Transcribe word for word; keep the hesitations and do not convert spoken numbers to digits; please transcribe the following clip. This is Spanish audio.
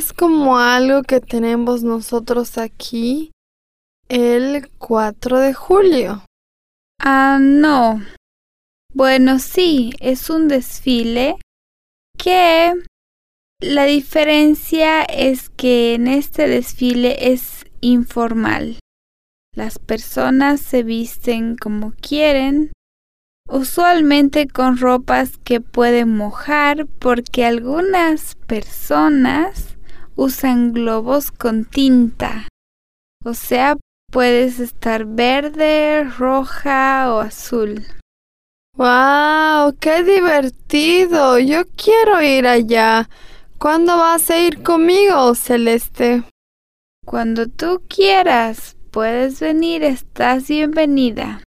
es como algo que tenemos nosotros aquí el cuatro de julio. Ah, no. Bueno, sí, es un desfile que la diferencia es que en este desfile es informal. Las personas se visten como quieren, usualmente con ropas que pueden mojar porque algunas personas usan globos con tinta. O sea, puedes estar verde, roja o azul. ¡Wow! ¡Qué divertido! Yo quiero ir allá. ¿Cuándo vas a ir conmigo, Celeste? Cuando tú quieras, puedes venir, estás bienvenida.